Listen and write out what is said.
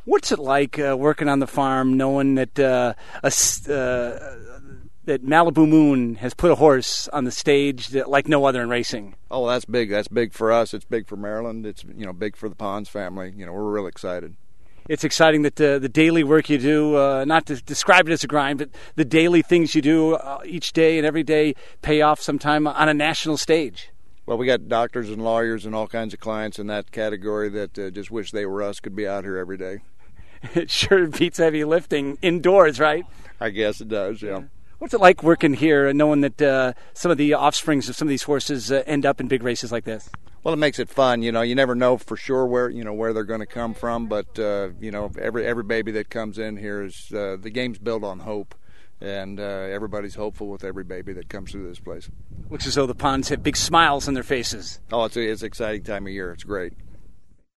What's it like working on the farm, knowing that that Malibu Moon has put a horse on the stage like no other in racing? Oh, that's big. That's big for us. It's big for Maryland. It's big for the Pons family. We're real excited. It's exciting that the daily work you do, not to describe it as a grind, but the daily things you do each day and every day pay off sometime on a national stage. Well, we got doctors and lawyers and all kinds of clients in that category that just wish they were us, could be out here every day. It sure beats heavy lifting indoors, right? I guess it does, yeah. What's it like working here and knowing that some of the offsprings of some of these horses end up in big races like this? Well, it makes it fun. You never know for sure where they're going to come from, but every baby that comes in here is the game's built on hope, and everybody's hopeful with every baby that comes through this place. Looks as though the Pons have big smiles on their faces. Oh, it's an exciting time of year. It's great.